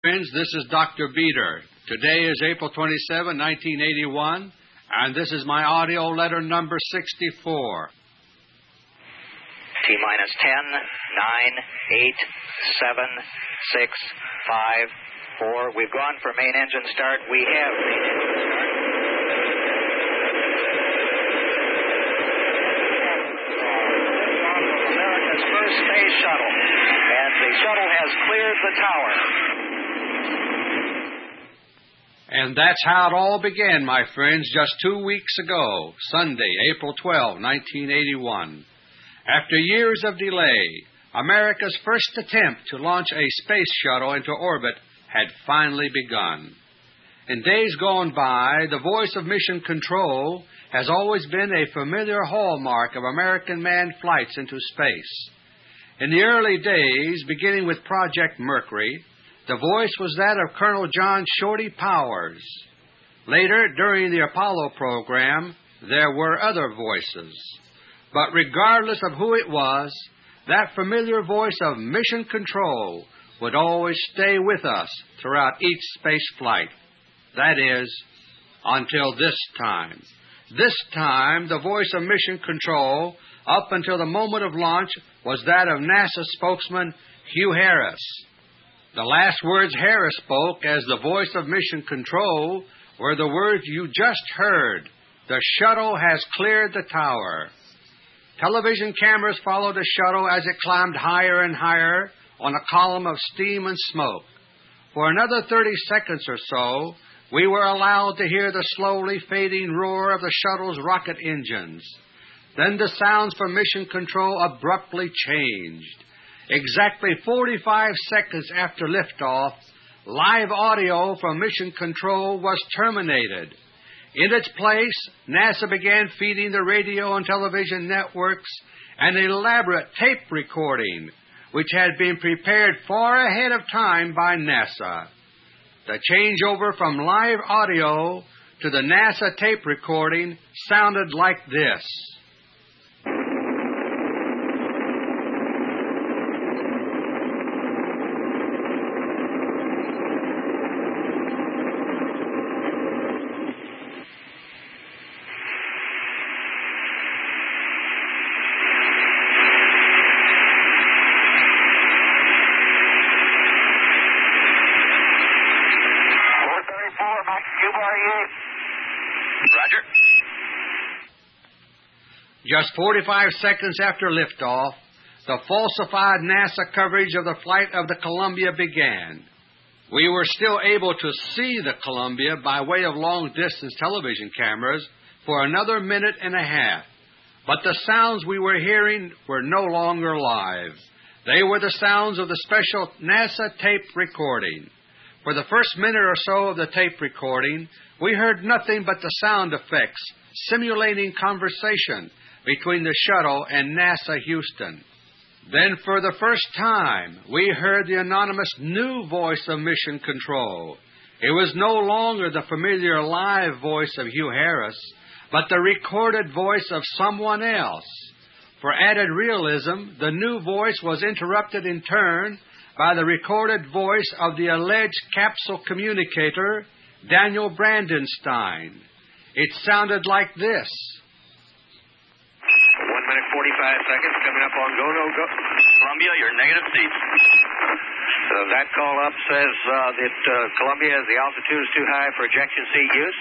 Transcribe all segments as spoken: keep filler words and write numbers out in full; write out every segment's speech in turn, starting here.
Friends, this is Doctor Beater. Today is April twenty-seventh, nineteen eighty-one, and this is my audio letter number sixty-four. T minus ten, nine, eight, seven, six, five, four. We've gone for main engine start. We have main engine start. America's first space shuttle, and the shuttle has cleared the tower. And that's how it all began, my friends, just two weeks ago, Sunday, April twelfth, nineteen eighty-one. After years of delay, America's first attempt to launch a space shuttle into orbit had finally begun. In days gone by, the voice of mission control has always been a familiar hallmark of American manned flights into space. In the early days, beginning with Project Mercury, the voice was that of Colonel John Shorty Powers. Later, during the Apollo program, there were other voices. But regardless of who it was, that familiar voice of mission control would always stay with us throughout each space flight. That is, until this time. This time, the voice of mission control, up until the moment of launch, was that of NASA spokesman Hugh Harris. The last words Harris spoke as the voice of mission control were the words you just heard. The shuttle has cleared the tower. Television cameras followed the shuttle as it climbed higher and higher on a column of steam and smoke. For another thirty seconds or so, we were allowed to hear the slowly fading roar of the shuttle's rocket engines. Then the sounds from mission control abruptly changed. Exactly forty-five seconds after liftoff, live audio from mission control was terminated. In its place, NASA began feeding the radio and television networks an elaborate tape recording, which had been prepared far ahead of time by NASA. The changeover from live audio to the NASA tape recording sounded like this. Roger. Just forty-five seconds after liftoff, the falsified NASA coverage of the flight of the Columbia began. We were still able to see the Columbia by way of long-distance television cameras for another minute and a half, but the sounds we were hearing were no longer live. They were the sounds of the special NASA tape recording. For the first minute or so of the tape recording, we heard nothing but the sound effects simulating conversation between the shuttle and NASA Houston. Then, for the first time, we heard the anonymous new voice of mission control. It was no longer the familiar live voice of Hugh Harris, but the recorded voice of someone else. For added realism, the new voice was interrupted in turn by the recorded voice of the alleged capsule communicator, Daniel Brandenstein. It sounded like this. One minute, forty-five seconds, coming up on go, no, go. Columbia, you're negative seats. So that call up says uh, that uh, Columbia, the altitude is too high for ejection seat use.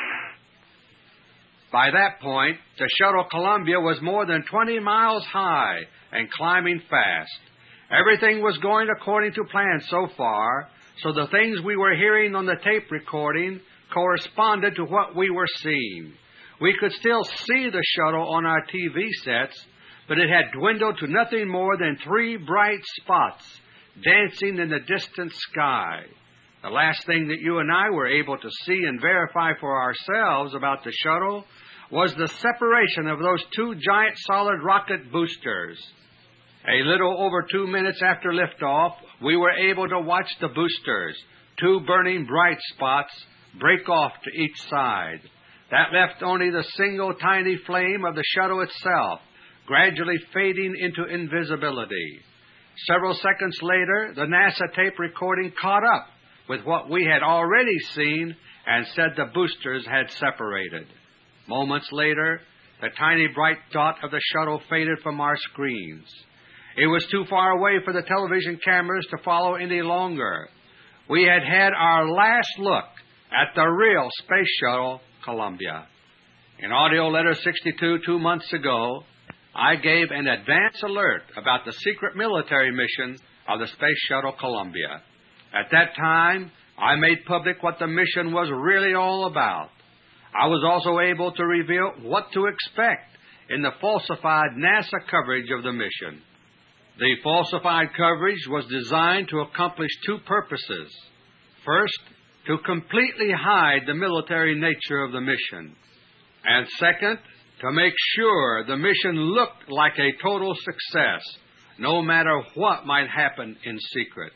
By that point, the shuttle Columbia was more than twenty miles high and climbing fast. Everything was going according to plan so far, so the things we were hearing on the tape recording corresponded to what we were seeing. We could still see the shuttle on our T V sets, but it had dwindled to nothing more than three bright spots dancing in the distant sky. The last thing that you and I were able to see and verify for ourselves about the shuttle was the separation of those two giant solid rocket boosters. A little over two minutes after liftoff, we were able to watch the boosters, two burning bright spots, break off to each side. That left only the single tiny flame of the shuttle itself, gradually fading into invisibility. Several seconds later, the NASA tape recording caught up with what we had already seen and said the boosters had separated. Moments later, the tiny bright dot of the shuttle faded from our screens. It was too far away for the television cameras to follow any longer. We had had our last look at the real Space Shuttle Columbia. In AUDIO LETTER sixty-two, two months ago, I gave an advance alert about the secret military mission of the Space Shuttle Columbia. At that time, I made public what the mission was really all about. I was also able to reveal what to expect in the falsified NASA coverage of the mission. The falsified coverage was designed to accomplish two purposes. First, to completely hide the military nature of the mission. And second, to make sure the mission looked like a total success, no matter what might happen in secret.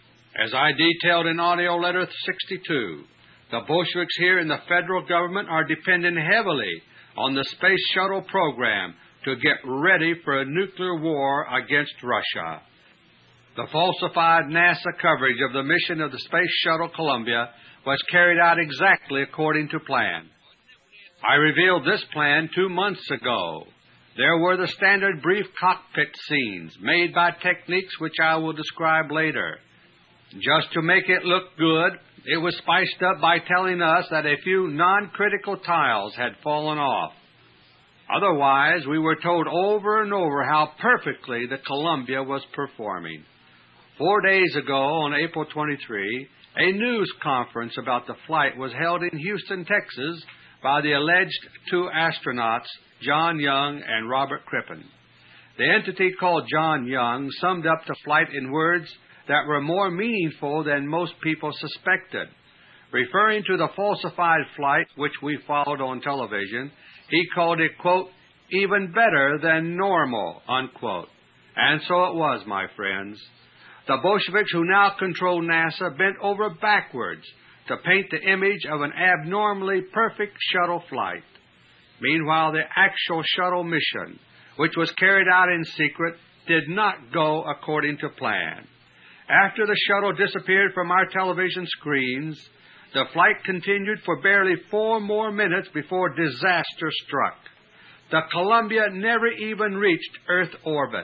As I detailed in AUDIO LETTER sixty-two, the Bolsheviks here in the federal government are depending heavily on the Space Shuttle program to get ready for a nuclear war against Russia. The falsified NASA coverage of the mission of the Space Shuttle Columbia was carried out exactly according to plan. I revealed this plan two months ago. There were the standard brief cockpit scenes made by techniques which I will describe later. Just to make it look good, it was spiced up by telling us that a few non-critical tiles had fallen off. Otherwise, we were told over and over how perfectly the Columbia was performing. Four days ago, on April twenty-third, a news conference about the flight was held in Houston, Texas, by the alleged two astronauts, John Young and Robert Crippen. The entity called John Young summed up the flight in words that were more meaningful than most people suspected. Referring to the falsified flight, which we followed on television, he called it, quote, even better than normal, unquote. And so it was, my friends. The Bolsheviks who now control NASA bent over backwards to paint the image of an abnormally perfect shuttle flight. Meanwhile, the actual shuttle mission, which was carried out in secret, did not go according to plan. After the shuttle disappeared from our television screens, the flight continued for barely four more minutes before disaster struck. The Columbia never even reached Earth orbit.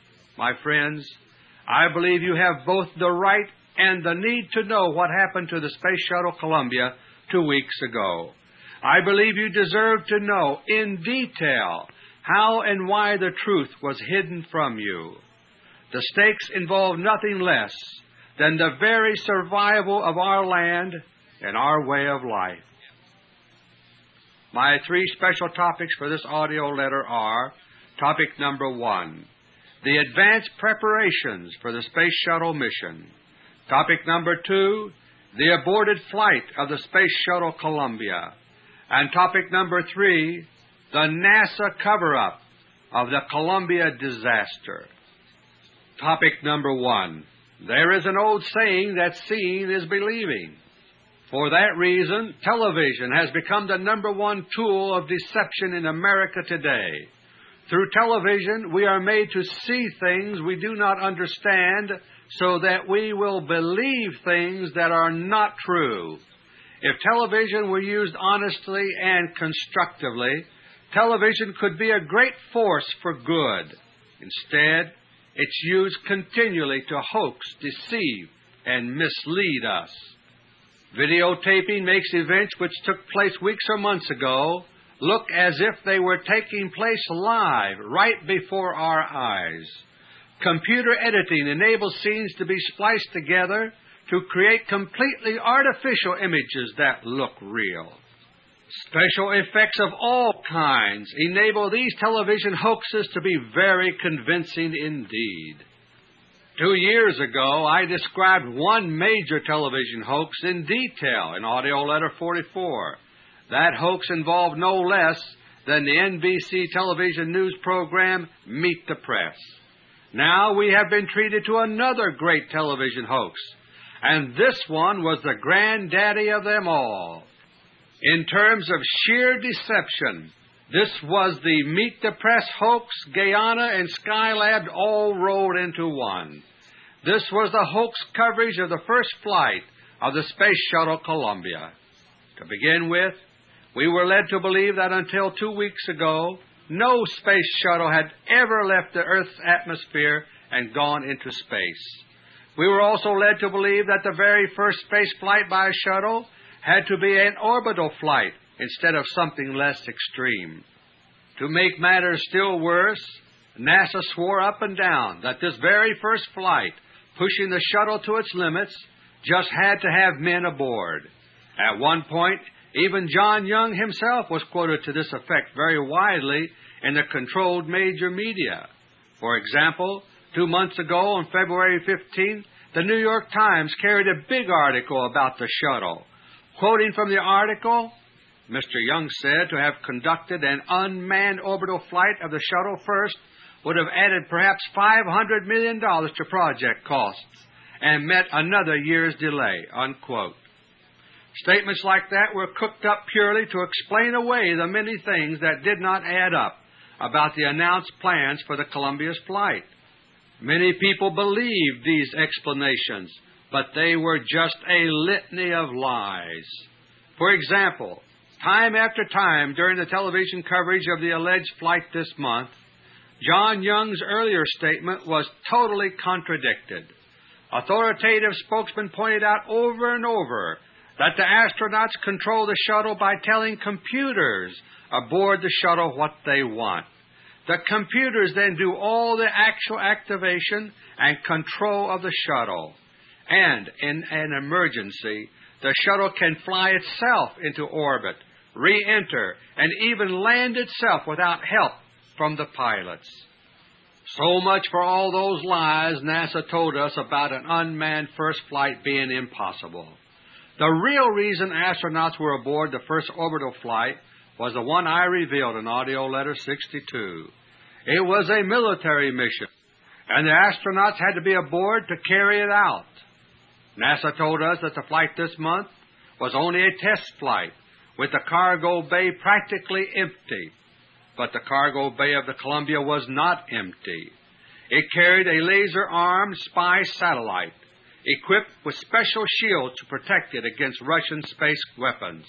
My friends, I believe you have both the right and the need to know what happened to the Space Shuttle Columbia two weeks ago. I believe you deserve to know in detail how and why the truth was hidden from you. The stakes involve nothing less than the very survival of our land and our way of life. My three special topics for this audio letter are, topic number one, the advanced preparations for the Space Shuttle mission. Topic number two, the aborted flight of the Space Shuttle Columbia. And topic number three, the NASA cover-up of the Columbia disaster. Topic number one, there is an old saying that seeing is believing. For that reason, television has become the number one tool of deception in America today. Through television, we are made to see things we do not understand so that we will believe things that are not true. If television were used honestly and constructively, television could be a great force for good. Instead, it's used continually to hoax, deceive, and mislead us. Videotaping makes events which took place weeks or months ago look as if they were taking place live, right before our eyes. Computer editing enables scenes to be spliced together to create completely artificial images that look real. Special effects of all kinds enable these television hoaxes to be very convincing indeed. Two years ago, I described one major television hoax in detail in AUDIO LETTER forty-four. That hoax involved no less than the N B C television news program, Meet the Press. Now we have been treated to another great television hoax, and this one was the granddaddy of them all. In terms of sheer deception, this was the Meet the Press hoax, Guyana, and Skylab all rolled into one. This was the hoax coverage of the first flight of the Space Shuttle Columbia. To begin with, we were led to believe that until two weeks ago, no space shuttle had ever left the Earth's atmosphere and gone into space. We were also led to believe that the very first space flight by a shuttle had to be an orbital flight instead of something less extreme. To make matters still worse, NASA swore up and down that this very first flight, pushing the shuttle to its limits, just had to have men aboard. At one point, even John Young himself was quoted to this effect very widely in the controlled major media. For example, two months ago on February fifteenth, the New York Times carried a big article about the shuttle. Quoting from the article, Mister Young said to have conducted an unmanned orbital flight of the shuttle first would have added perhaps five hundred million dollars to project costs and meant another year's delay, unquote. Statements like that were cooked up purely to explain away the many things that did not add up about the announced plans for the Columbia's flight. Many people believed these explanations, but they were just a litany of lies. For example, time after time during the television coverage of the alleged flight this month, John Young's earlier statement was totally contradicted. Authoritative spokesmen pointed out over and over that the astronauts control the shuttle by telling computers aboard the shuttle what they want. The computers then do all the actual activation and control of the shuttle. And in an emergency, the shuttle can fly itself into orbit, re-enter, and even land itself without help from the pilots. So much for all those lies NASA told us about an unmanned first flight being impossible. The real reason astronauts were aboard the first orbital flight was the one I revealed in AUDIO LETTER sixty-two. It was a military mission, and the astronauts had to be aboard to carry it out. NASA told us that the flight this month was only a test flight, with the cargo bay practically empty. But the cargo bay of the Columbia was not empty. It carried a laser-armed spy satellite, equipped with special shields to protect it against Russian space weapons.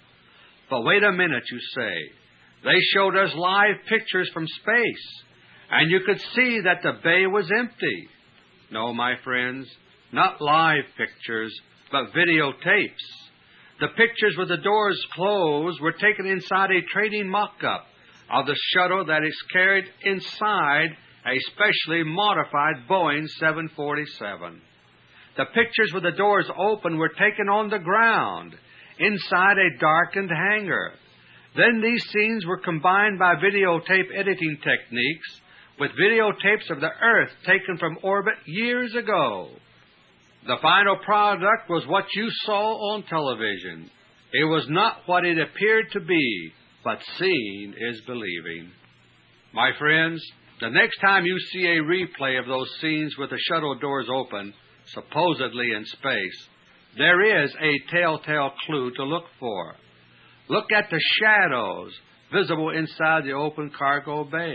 But wait a minute, you say. They showed us live pictures from space, and you could see that the bay was empty. No, my friends, not live pictures, but videotapes. The pictures with the doors closed were taken inside a training mock-up of the shuttle that is carried inside a specially modified Boeing seven forty-seven. The pictures with the doors open were taken on the ground, inside a darkened hangar. Then these scenes were combined by videotape editing techniques with videotapes of the Earth taken from orbit years ago. The final product was what you saw on television. It was not what it appeared to be, but seeing is believing. My friends, the next time you see a replay of those scenes with the shuttle doors open, supposedly in space, there is a telltale clue to look for. Look at the shadows visible inside the open cargo bay.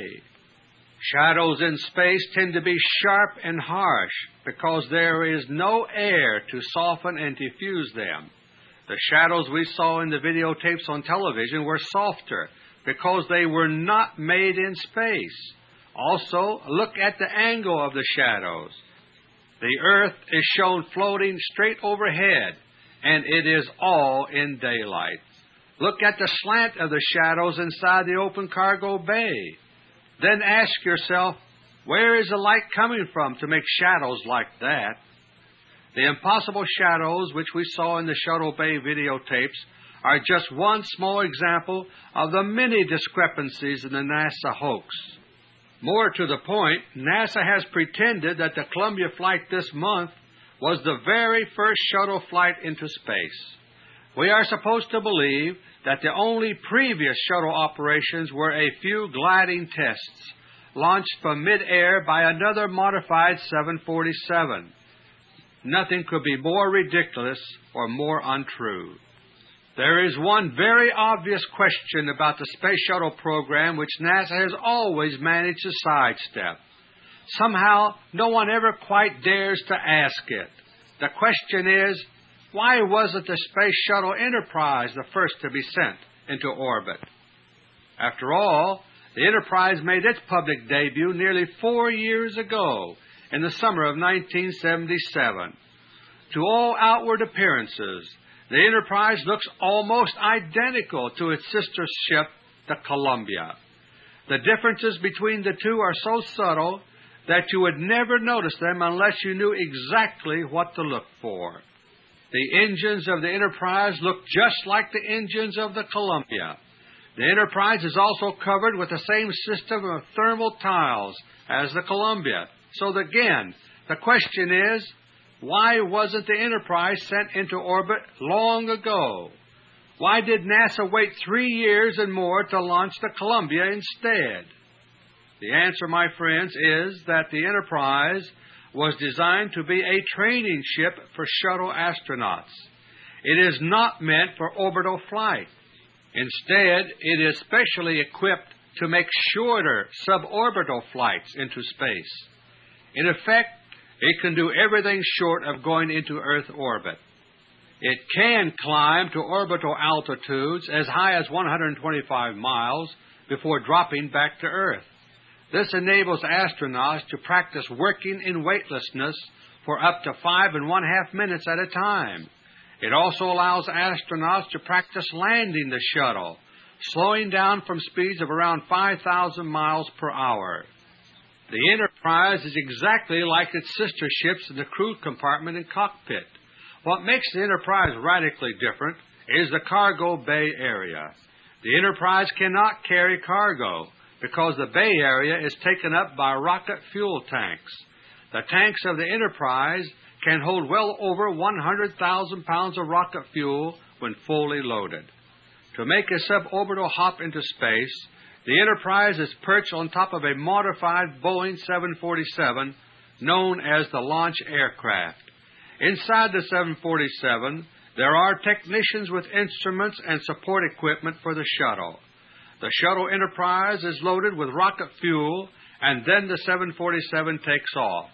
Shadows in space tend to be sharp and harsh because there is no air to soften and diffuse them. The shadows we saw in the videotapes on television were softer because they were not made in space. Also, look at the angle of the shadows. The Earth is shown floating straight overhead, and it is all in daylight. Look at the slant of the shadows inside the open cargo bay. Then ask yourself, where is the light coming from to make shadows like that? The impossible shadows which we saw in the shuttle bay videotapes are just one small example of the many discrepancies in the NASA hoax. More to the point, NASA has pretended that the Columbia flight this month was the very first shuttle flight into space. We are supposed to believe that the only previous shuttle operations were a few gliding tests launched from mid-air by another modified seven forty-seven. Nothing could be more ridiculous or more untrue. There is one very obvious question about the Space Shuttle program which NASA has always managed to sidestep. Somehow, no one ever quite dares to ask it. The question is, Why wasn't the Space Shuttle Enterprise the first to be sent into orbit? After all, the Enterprise made its public debut nearly four years ago, in the summer of nineteen seventy-seven. To all outward appearances, the Enterprise looks almost identical to its sister ship, the Columbia. The differences between the two are so subtle that you would never notice them unless you knew exactly what to look for. The engines of the Enterprise look just like the engines of the Columbia. The Enterprise is also covered with the same system of thermal tiles as the Columbia. So again, the question is, why wasn't the Enterprise sent into orbit long ago? Why did NASA wait three years and more to launch the Columbia instead? The answer, my friends, is that the Enterprise was designed to be a training ship for shuttle astronauts. It is not meant for orbital flight. Instead, it is specially equipped to make shorter suborbital flights into space. In effect, it can do everything short of going into Earth orbit. It can climb to orbital altitudes as high as one hundred twenty-five miles before dropping back to Earth. This enables astronauts to practice working in weightlessness for up to five and one-half minutes at a time. It also allows astronauts to practice landing the shuttle, slowing down from speeds of around five thousand miles per hour. The Enterprise is exactly like its sister ships in the crew compartment and cockpit. What makes the Enterprise radically different is the cargo bay area. The Enterprise cannot carry cargo because the bay area is taken up by rocket fuel tanks. The tanks of the Enterprise can hold well over one hundred thousand pounds of rocket fuel when fully loaded. To make a suborbital hop into space, the Enterprise is perched on top of a modified Boeing seven forty-seven known as the launch aircraft. Inside the seven forty-seven, there are technicians with instruments and support equipment for the shuttle. The shuttle Enterprise is loaded with rocket fuel, and then the seven forty-seven takes off.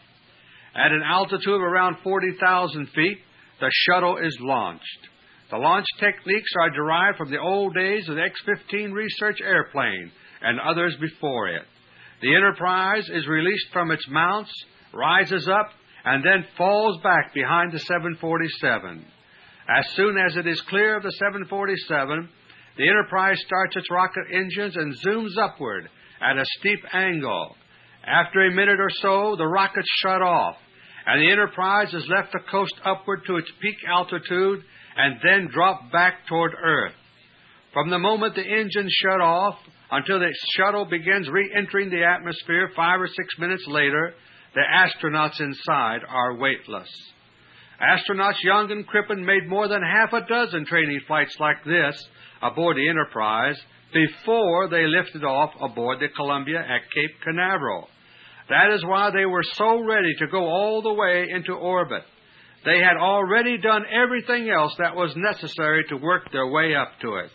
At an altitude of around forty thousand feet, the shuttle is launched. The launch techniques are derived from the old days of the X fifteen research airplane and others before it. The Enterprise is released from its mounts, rises up, and then falls back behind the seven forty-seven. As soon as it is clear of the seven forty-seven, the Enterprise starts its rocket engines and zooms upward at a steep angle. After a minute or so, the rockets shut off, and the Enterprise is left to coast upward to its peak altitude and then drop back toward Earth. From the moment the engines shut off until the shuttle begins re-entering the atmosphere five or six minutes later, the astronauts inside are weightless. Astronauts Young and Crippen made more than half a dozen training flights like this aboard the Enterprise before they lifted off aboard the Columbia at Cape Canaveral. That is why they were so ready to go all the way into orbit. They had already done everything else that was necessary to work their way up to it.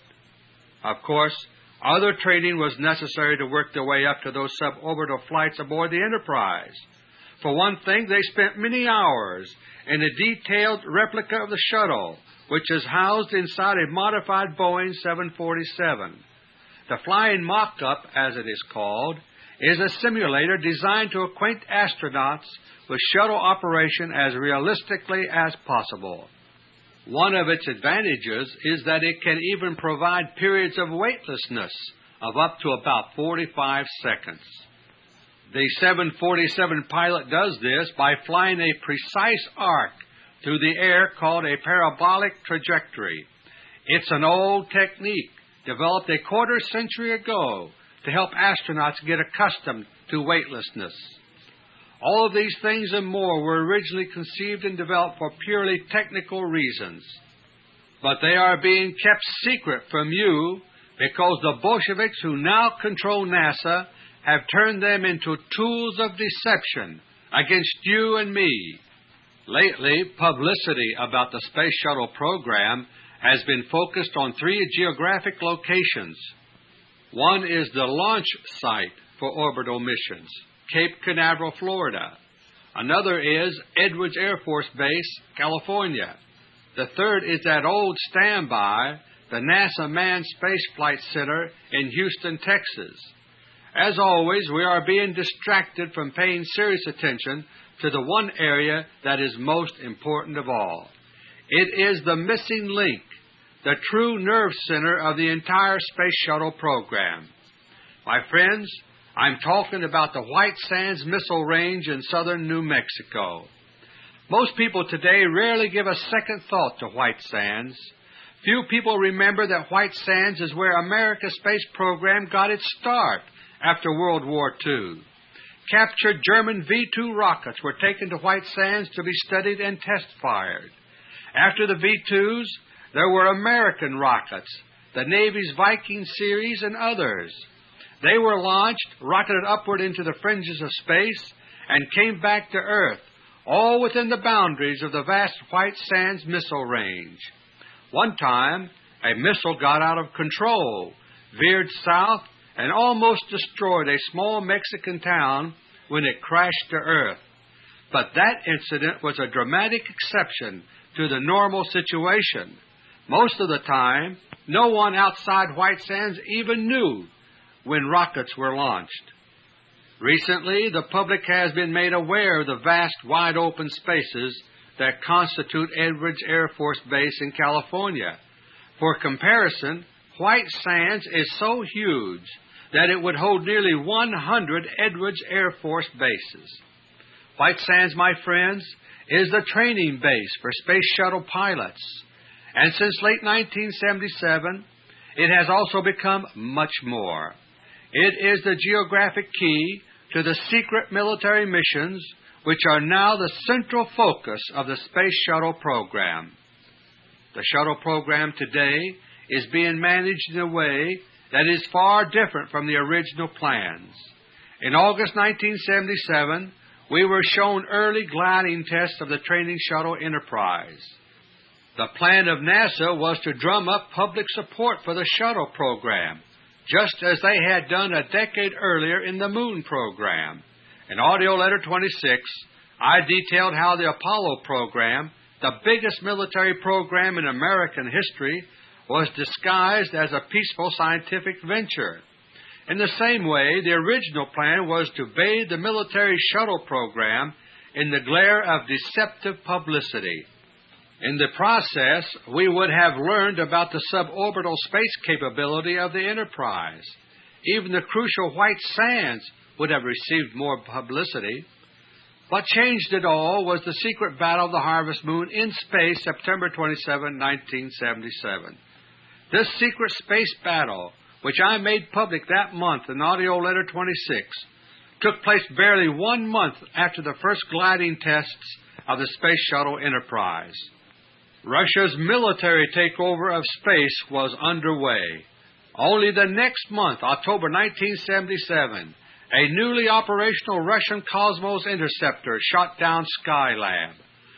Of course, other training was necessary to work their way up to those suborbital flights aboard the Enterprise. For one thing, they spent many hours in a detailed replica of the shuttle, which is housed inside a modified Boeing seven forty-seven. The flying mock-up, as it is called, is a simulator designed to acquaint astronauts with shuttle operation as realistically as possible. One of its advantages is that it can even provide periods of weightlessness of up to about forty-five seconds. The seven forty-seven pilot does this by flying a precise arc through the air called a parabolic trajectory. It's an old technique developed a quarter century ago to help astronauts get accustomed to weightlessness. All of these things and more were originally conceived and developed for purely technical reasons. But they are being kept secret from you because the Bolsheviks who now control NASA have turned them into tools of deception against you and me. Lately, publicity about the Space Shuttle program has been focused on three geographic locations. One is the launch site for orbital missions, Cape Canaveral, Florida. Another is Edwards Air Force Base, California. The third is that old standby, the NASA Manned Space Flight Center in Houston, Texas. As always, we are being distracted from paying serious attention to the one area that is most important of all. It is the missing link, the true nerve center of the entire Space Shuttle program. My friends, I'm talking about the White Sands Missile Range in southern New Mexico. Most people today rarely give a second thought to White Sands. Few people remember that White Sands is where America's space program got its start after World War Two. Captured German V two rockets were taken to White Sands to be studied and test-fired. After the V twos, there were American rockets, the Navy's Viking series, and others. They were launched, rocketed upward into the fringes of space, and came back to Earth, all within the boundaries of the vast White Sands Missile Range. One time, a missile got out of control, veered south, and almost destroyed a small Mexican town when it crashed to Earth. But that incident was a dramatic exception to the normal situation. Most of the time, no one outside White Sands even knew when rockets were launched. Recently, the public has been made aware of the vast, wide-open spaces that constitute Edwards Air Force Base in California. For comparison, White Sands is so huge that it would hold nearly one hundred Edwards Air Force bases. White Sands, my friends, is the training base for Space Shuttle pilots, and since late nineteen seventy-seven, it has also become much more. It is the geographic key to the secret military missions which are now the central focus of the Space Shuttle program. The shuttle program today is being managed in a way that is far different from the original plans. In August nineteen seventy-seven, we were shown early gliding tests of the training shuttle Enterprise. The plan of NASA was to drum up public support for the shuttle program, just as they had done a decade earlier in the Moon program. In AUDIO LETTER twenty-six, I detailed how the Apollo program, the biggest military program in American history, was disguised as a peaceful scientific venture. In the same way, the original plan was to bathe the military shuttle program in the glare of deceptive publicity. In the process, we would have learned about the suborbital space capability of the Enterprise. Even the crucial White Sands would have received more publicity. What changed it all was the secret battle of the Harvest Moon in space, September twenty-seventh, nineteen seventy-seven. This secret space battle, which I made public that month in AUDIO LETTER twenty-six, took place barely one month after the first gliding tests of the Space Shuttle Enterprise. Russia's military takeover of space was underway. Only the next month, October nineteen seventy-seven, a newly operational Russian Cosmos interceptor shot down Skylab.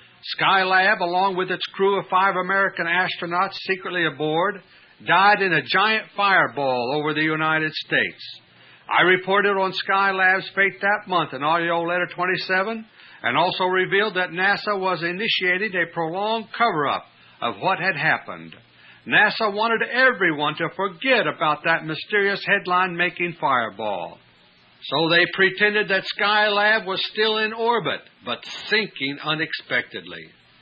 Skylab, along with its crew of five American astronauts secretly aboard, died in a giant fireball over the United States. I reported on Skylab's fate that month in AUDIO LETTER twenty-seven, and also revealed that NASA was initiating a prolonged cover-up of what had happened. NASA wanted everyone to forget about that mysterious headline-making fireball. So they pretended that Skylab was still in orbit, but sinking unexpectedly.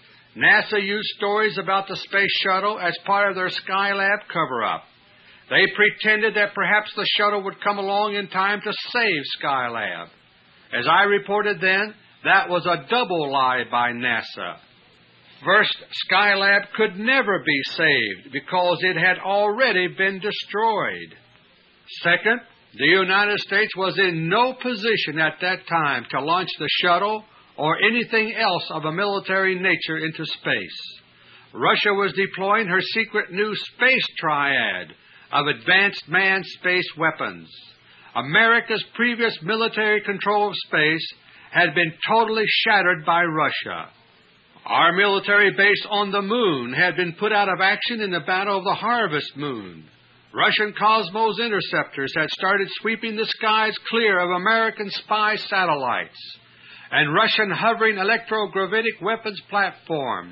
NASA used stories about the space shuttle as part of their Skylab cover-up. They pretended that perhaps the shuttle would come along in time to save Skylab. As I reported then, that was a double lie by NASA. First, Skylab could never be saved because it had already been destroyed. Second, the United States was in no position at that time to launch the shuttle or anything else of a military nature into space. Russia was deploying her secret new space triad of advanced manned space weapons. America's previous military control of space had been totally shattered by Russia. Our military base on the Moon had been put out of action in the Battle of the Harvest Moon. Russian Cosmos interceptors had started sweeping the skies clear of American spy satellites, and Russian hovering electrogravitic weapons platforms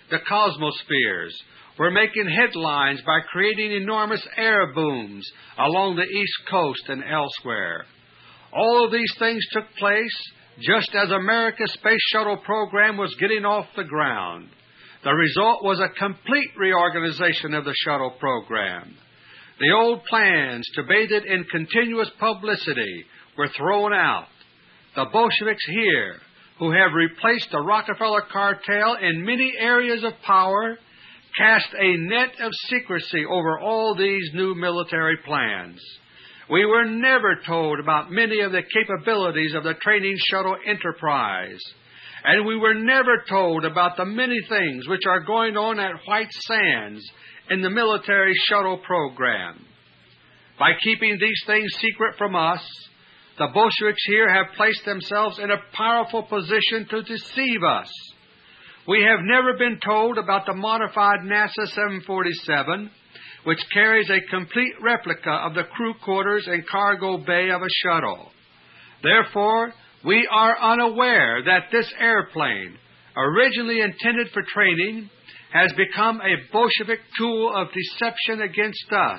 the Cosmospheres, were making headlines by creating enormous air booms along the East Coast and elsewhere. All of these things took place just as America's space shuttle program was getting off the ground. The result was a complete reorganization of the shuttle program. The old plans to bathe it in continuous publicity were thrown out. The Bolsheviks here, who have replaced the Rockefeller cartel in many areas of power, cast a net of secrecy over all these new military plans. We were never told about many of the capabilities of the training shuttle enterprise, and we were never told about the many things which are going on at White Sands in the military shuttle program. By keeping these things secret from us, the Bolsheviks here have placed themselves in a powerful position to deceive us. We have never been told about the modified NASA seven forty-seven, which carries a complete replica of the crew quarters and cargo bay of a shuttle. Therefore, we are unaware that this airplane, originally intended for training, has become a Bolshevik tool of deception against us.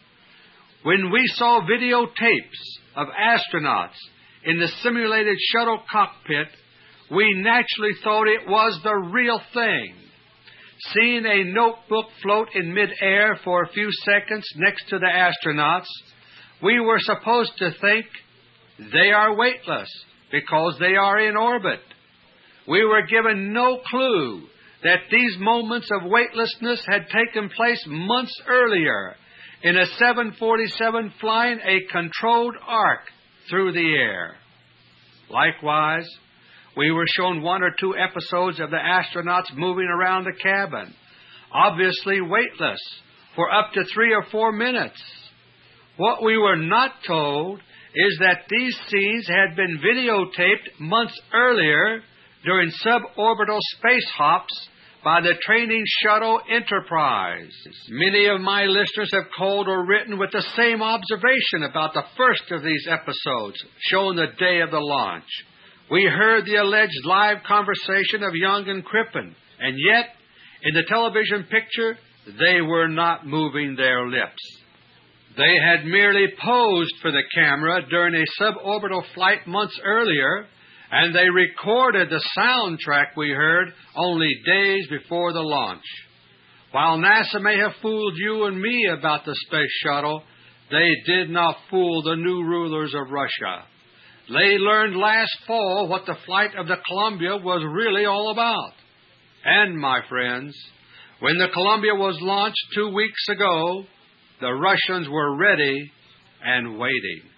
When we saw videotapes of astronauts in the simulated shuttle cockpit, we naturally thought it was the real thing. Seeing a notebook float in midair for a few seconds next to the astronauts, we were supposed to think they are weightless because they are in orbit. We were given no clue that these moments of weightlessness had taken place months earlier in a seven forty-seven flying a controlled arc through the air. Likewise, we were shown one or two episodes of the astronauts moving around the cabin, obviously weightless, for up to three or four minutes. What we were not told is that these scenes had been videotaped months earlier during suborbital space hops by the training shuttle Enterprise. Many of my listeners have called or written with the same observation about the first of these episodes, shown the day of the launch. We heard the alleged live conversation of Young and Crippen, and yet, in the television picture, they were not moving their lips. They had merely posed for the camera during a suborbital flight months earlier, and they recorded the soundtrack we heard only days before the launch. While NASA may have fooled you and me about the space shuttle, they did not fool the new rulers of Russia. They learned last fall what the flight of the Columbia was really all about. And, my friends, when the Columbia was launched two weeks ago, the Russians were ready and waiting.